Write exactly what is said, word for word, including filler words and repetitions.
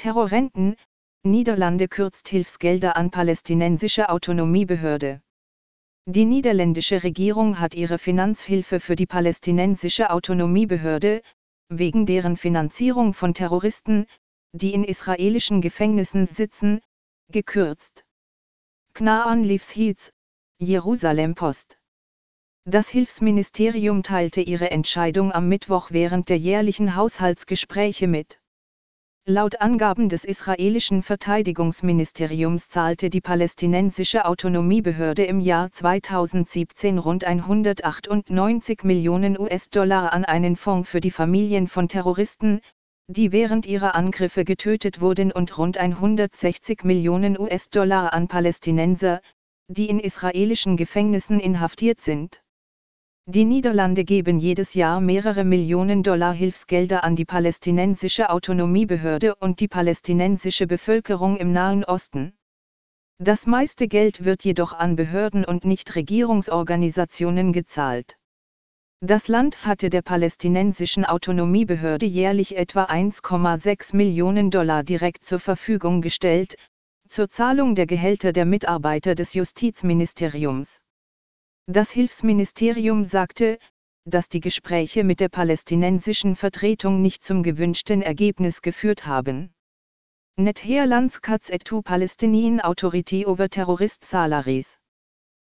Terrorrenten, Niederlande kürzt Hilfsgelder an palästinensische Autonomiebehörde. Die niederländische Regierung hat ihre Finanzhilfe für die palästinensische Autonomiebehörde, wegen deren Finanzierung von Terroristen, die in israelischen Gefängnissen sitzen, gekürzt. Knaan Livsheets, Jerusalem Post. Das Hilfsministerium teilte ihre Entscheidung am Mittwoch während der jährlichen Haushaltsgespräche mit. Laut Angaben des israelischen Verteidigungsministeriums zahlte die palästinensische Autonomiebehörde im Jahr zweitausendsiebzehn rund hundertachtundneunzig Millionen US-Dollar an einen Fonds für die Familien von Terroristen, die während ihrer Angriffe getötet wurden, und rund hundertsechzig Millionen US-Dollar an Palästinenser, die in israelischen Gefängnissen inhaftiert sind. Die Niederlande geben jedes Jahr mehrere Millionen Dollar Hilfsgelder an die palästinensische Autonomiebehörde und die palästinensische Bevölkerung im Nahen Osten. Das meiste Geld wird jedoch an Behörden und Nichtregierungsorganisationen gezahlt. Das Land hatte der palästinensischen Autonomiebehörde jährlich etwa eins Komma sechs Millionen Dollar direkt zur Verfügung gestellt, zur Zahlung der Gehälter der Mitarbeiter des Justizministeriums. Das Hilfsministerium sagte, dass die Gespräche mit der palästinensischen Vertretung nicht zum gewünschten Ergebnis geführt haben. Netherlands Katz et to Palestinian Authority over Terrorist Salaries.